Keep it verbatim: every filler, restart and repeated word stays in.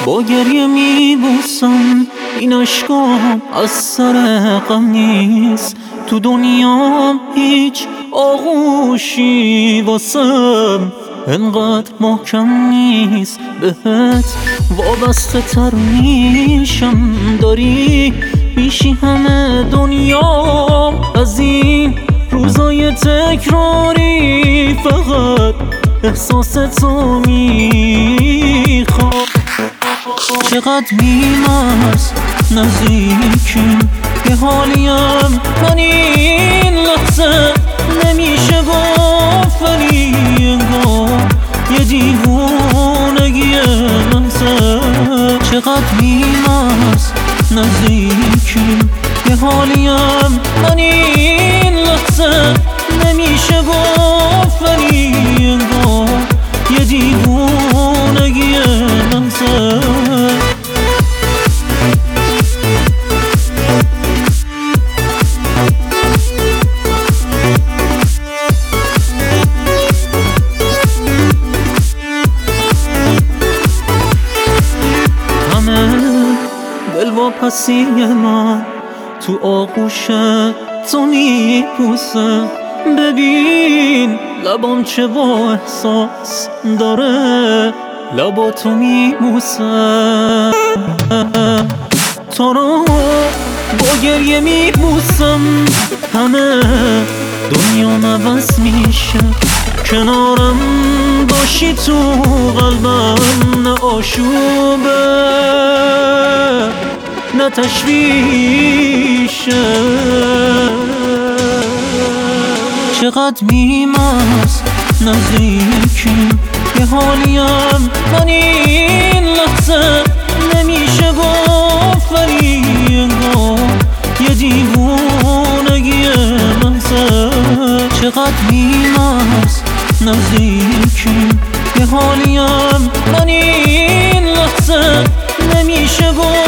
با گریه میبوسم این عشقام از سر غم نیست. تو دنیام هیچ آغوشی واسم انقدر محکم نیست. بهت وابسته تر میشم، داری میشی همه دنیا از این روزای تکراری. فقط احساس تو میخوام. چقدر میمرز نزدیکیم، یه حالیم من این لحظه نمیشه گفت، ولی انگار یه دیوونگی لحظه. چقدر میمرز نزدیکیم، یه حالیم من این لحظه نمیشه گفت، ولی انگار یه دیوونگی لحظه. دلواپسی من تو آغوش تو میپوسه. ببین لبام چه با احساس داره، لبا تو میبوسه. تو رو با گریه میبوسم، همه دنیا عوض میشه. کنارم باشی تو قلبم، نه آشوبه نه تشویشه. چقدر میمرز نزدیکیم، یه حالیم من این لحظه نمیشه گفت، ولی انگار یه دیوونگی لحظه. چقدر میمرز نزدیکیم، یه حالیم من این لحظه نمیشه گفت.